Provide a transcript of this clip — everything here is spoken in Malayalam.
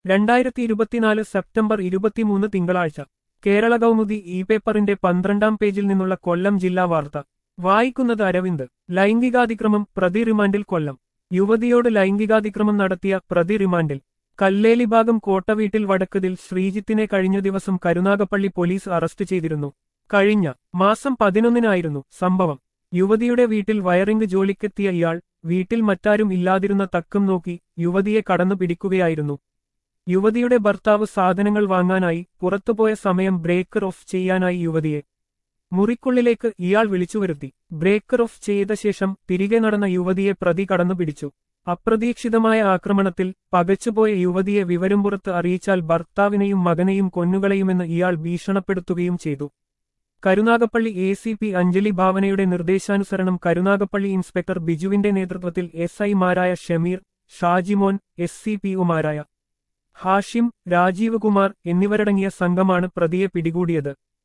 2024 സെപ്റ്റംബർ 23 തിങ്കളാഴ്ച കേരള കൗമുദി ഈ പേപ്പറിന്റെ 12-ാം പേജിൽ നിന്നുള്ള കൊല്ലം ജില്ലാ വാർത്ത വായിക്കുന്നത് അരവിന്ദ്. ലൈംഗികാതിക്രമം പ്രതി റിമാൻഡിൽ കൊല്ലം. യുവതിയോട് ലൈംഗികാതിക്രമം നടത്തിയ പ്രതി റിമാൻഡിൽ. കല്ലേലി ഭാഗം കോട്ടവീട്ടിൽ വടക്കതിൽ ശ്രീജിത്തിനെ കഴിഞ്ഞ ദിവസം കരുനാഗപ്പള്ളി പോലീസ് അറസ്റ്റ് ചെയ്തിരുന്നു. കഴിഞ്ഞ മാസം 11-നായിരുന്നു സംഭവം. യുവതിയുടെ വീട്ടിൽ വയറിംഗ് ജോലിക്കെത്തിയ ഇയാൾ വീട്ടിൽ മറ്റാരും ഇല്ലാതിരുന്ന തക്കം നോക്കി യുവതിയെ കടന്നു പിടിക്കുകയായിരുന്നു. യുവതിയുടെ ഭർത്താവ് സാധനങ്ങൾ വാങ്ങാനായി പുറത്തുപോയ സമയം ബ്രേക്കർ ഓഫ് ചെയ്യാനായി യുവതിയെ മുറിക്കുള്ളിലേക്ക് ഇയാൾ വിളിച്ചുവരുത്തി. ബ്രേക്കർ ഓഫ് ചെയ്ത ശേഷം തിരികെ നടന്ന യുവതിയെ പ്രതി കടന്നു പിടിച്ചു. അപ്രതീക്ഷിതമായ ആക്രമണത്തിൽ പകച്ചുപോയ യുവതിയെ വിവരം പുറത്ത് അറിയിച്ചാൽ ഭർത്താവിനെയും മകനെയും കൊന്നുകളയുമെന്ന് ഇയാൾ ഭീഷണപ്പെടുത്തുകയും ചെയ്തു. കരുനാഗപ്പള്ളി ACP അഞ്ജലി ഭാവനയുടെ നിർദ്ദേശാനുസരണം കരുനാഗപ്പള്ളി ഇൻസ്പെക്ടർ ബിജുവിന്റെ നേതൃത്വത്തിൽ SI-മാരായ ഷമീർ, ഷാജിമോൻ, SCPO-മാരായ ഹാഷിം, രാജീവ് കുമാർ എന്നിവരടങ്ങിയ സംഘമാണ് പ്രതിയെ പിടികൂടിയത്.